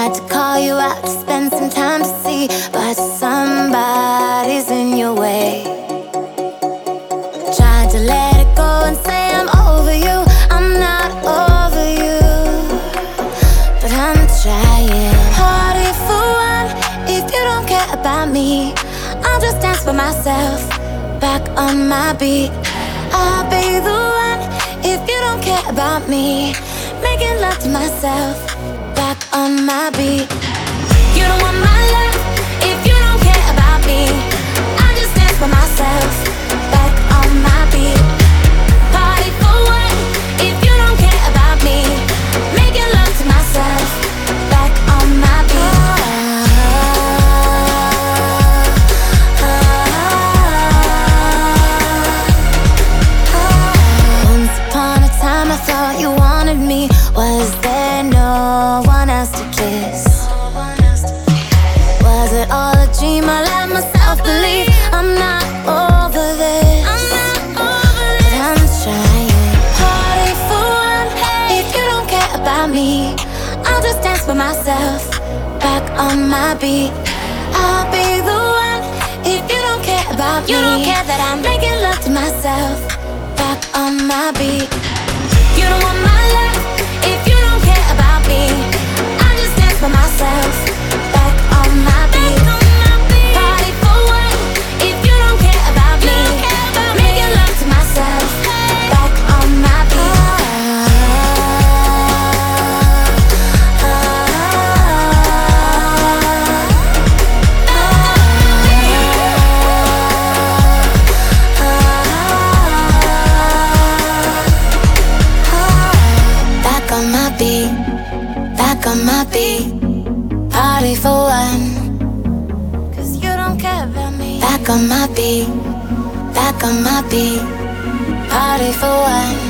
Tried to call you out to spend some time to see, but somebody's in your way. Tried to let it go and say I'm over you. I'm not over you, but I'm trying. Party for one. If you don't care about me, I'll just dance for myself, back on my beat. I'll be the one. If you don't care about me, making love to myself, back on my beat. You don't want my love if you don't care about me. I just dance for myself, back on my beat. Party for one. If you don't care about me, making love to myself, back on my beat. Once upon a time I thought you wanted me. Was there no one else to kiss? Was it all a dream? I let myself believe. I'm not over this, but I'm trying. Party for one. If you don't care about me, I'll just dance for myself, back on my beat. I'll be the one. If you don't care about me, you don't care that I'm making love to myself, back on my beat. You don't want my love if you don't care about me. I just dance for myself, back on my beat. Party for one. If you don't care about me, making love to myself, back on my beat. Back on my beat, back on my beat. Party for one. 'Cause you don't care about me. Back on my beat, back on my beat. Party for one.